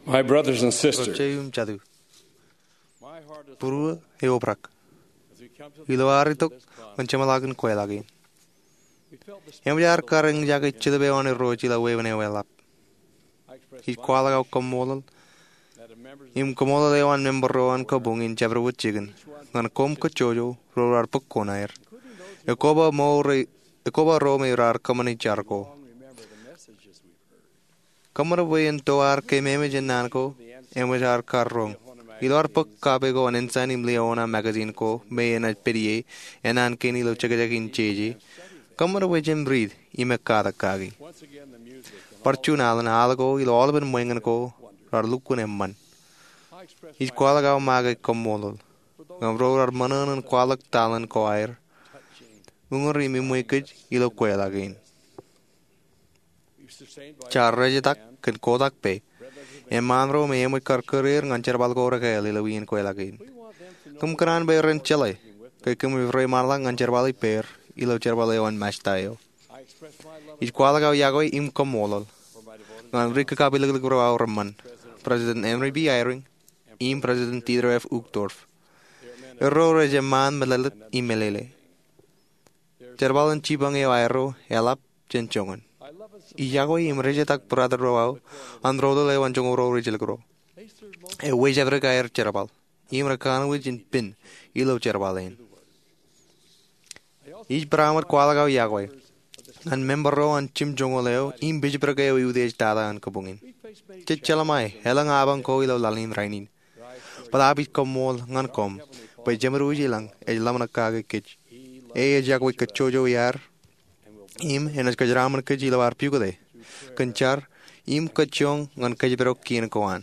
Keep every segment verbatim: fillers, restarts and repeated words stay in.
My brothers and sisters, Rocheyum chadu. my heart is Purua heobrak. as we come to the Ilawaritok manchamalagan koelagin. we felt the Emjar karang jaga chidabe on a rochila wavene welap. I expressed His qualaga komolal. that a members Im komola lewan member roan kabung in chavrawut chicken. Nan kom kachojo roar pukonair. Ekoba more Ekoba rome rar kamani charko. long remember the messages we've heard. Kamarawe and toar kememe jananko. Emjar karrong. Ilor puk kabego an insanim leona magazine ko. May and at pedie. And an kenilo chagajakin cheji. Kamarawe jim breathe. Imekada kagi. Once again the music and Parchunalan alago il all ben winganko. Rar lukun emman. I expressed His qualagao maga komolol. Gamro ar manan and qualag talan koir. Mungori mimwikaj ilo koelagin. we sustained by Charrajatak can kodak pay. E manro me emut kar career ngancher balgora kael ilawin koelagin. we want them to know Kum karan bayren chile. Kay kum vivre marlang ngancher bali per ilo cherbale on mashtayo. I expressed my love His qualagao yagoy im komolol. for my devoted Ngan rika kabilag grow our man. President Henry B. Eyring. Im President Theodore F. Uchtdorf. Erro rejeman melalit imelele. Cherbalan chibang e aero elap chenchongan. I love and support Iyago im rejetak brother roao androdo lewan chongo ro rejel gro. they serve most E wej evre kaer cherbal. Im rekan wej in pin ilo cherbalen. Ich bramar kwalagao yago. An member ro an chim jongo leo im bij brage udej dada an kabungin. we face many Chichalamai helang abang ko ilo lalin rainin. Padabit komol ngan kom. Pai jamru jilang e lamna kage kich. E jagwe kachojo yar. Im enas kajraman kajila war piugade. Kanchar im kachong ngan kajbero kien koan.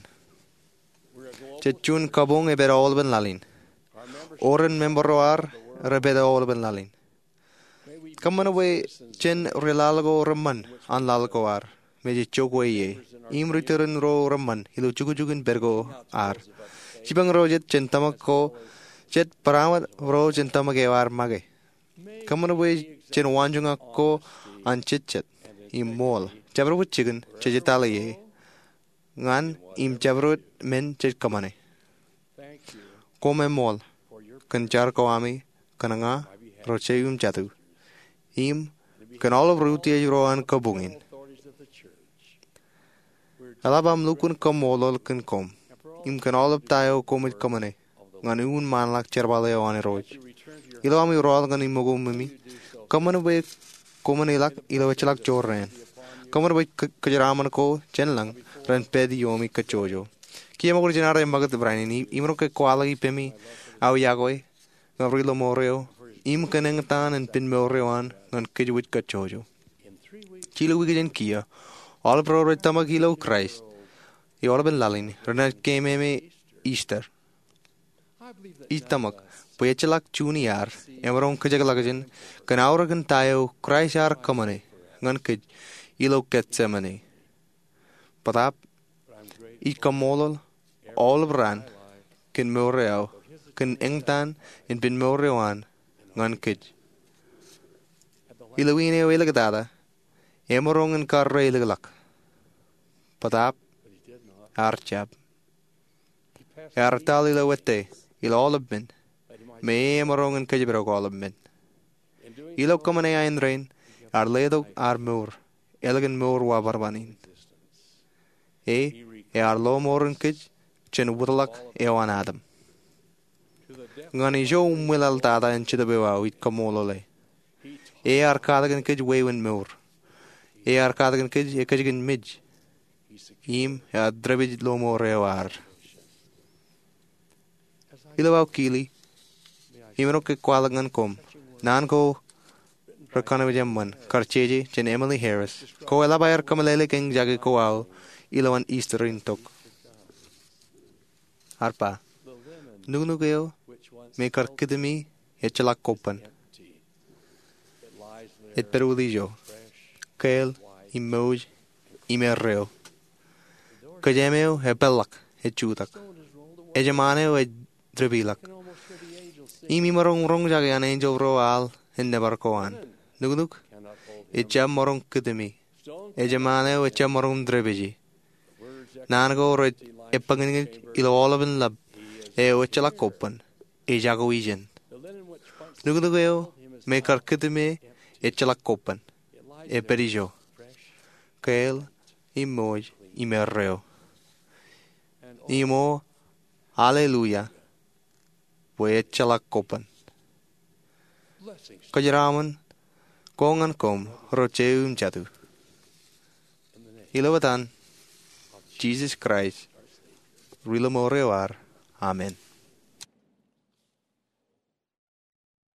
Chachun kabong e bera olben lalin. Oren member roar rebeda olben lalin. Kaman away chen relalago raman an lalgo ar. Meji chokwe ye. Im return ro raman hilo chukujugin bergo ar. Sibang rojet chen tamako jet paramat ro chen tamage war mage. Kaman away chen wanjunga ko an chitchet. Im mol. Jabrut chicken chejetala ye. Ngan im jabrut men chet kamane. thank you Kome mol. for your Kanchar koami kananga rocheyum chatu. Im kan all of ruti roan kabungin. authorities of the church. Alabam lukun komolol kan kom. Im kan all of tayo komit kamane. Ngan un manlak cherbale on a roj. To return to your Ilami rol gan imogum mimi. Kaman be komanilak ilawachalak chorren. Kaman be kajaraman ko chenlang ran pedi yomi kachojo. Kiamor janara magat braini imro ke kwalagi pemi au yagoy. Gavrilo moreo. Im kaneng tan and pin morewan ngan kajwit kachojo. in three weeks Chilo wigajan kia. All pro retamagilo Christ. I all ben lalin. Renat kememe Easter. I believe that Itamak. Payachalak junior. Emerong kajagalagajan. Kanauragan tayo Christ ar kamane. Ngan kaj. Ilo ketsemane. Patap. I'm great I kamolol. All of ran. Kin moreo. Kin engtan. In bin morewan. Ngan kaj. Ilawine wilagadada. Emerong and karra ilagalak. Patap. but he did not Archab. he passed Artal ilawete. Il all of men. that he might May emerong and kajibro all of men. in doing Ilo kamane ayn rain. Ar ledo ar mur. Elegant mur wabarbanin. E. E ar lo moren kaj. Chen wudalak ewan adam. to the deaf Ngani jo umwilal tada en chidabewa wit kamolole. he E ar kadagan kaj waywin mur. E ar kadagan kaj e kajgan mij. he secured Im e ar drebij lo morewar. as I Ilawaw kili. Imro ke kwalagan kom. Nan ko Rakanavijaman, Karcheji, Chen Emily Harris. Ko elabayar kamalele keng jage ko ao. Ilawan Easter in tok. Arpa. the linen Nugnugeo. which once Me karkidemi. Echalak kopan. empty it lies there Et perulijo. fresh Kael. Imoj. Imerreo. Kajemeo. Hebelak. Echutak. stone is rolled away Ejamaneo. E drebilak. can almost hear the angels sing Imi marong rong jage an angel ro al. En nebar koan. Nugnug. cannot hold him Echa morong kidemi. stone Ejamaneo. Echa morong drebeji. words Nanago. empty e pangin ilawolabin lab e wachala kopan e jagoijen. The linen which once Nugudugeo me karkitime e chala kopan e perijo. Kael i moj i merreo. I mo Alleluia. Voy e chala kopan. blessings Kajaraman kongan kom rocheum chatu. Ilawatan Jesus Christ. Rila Morewar. Amen.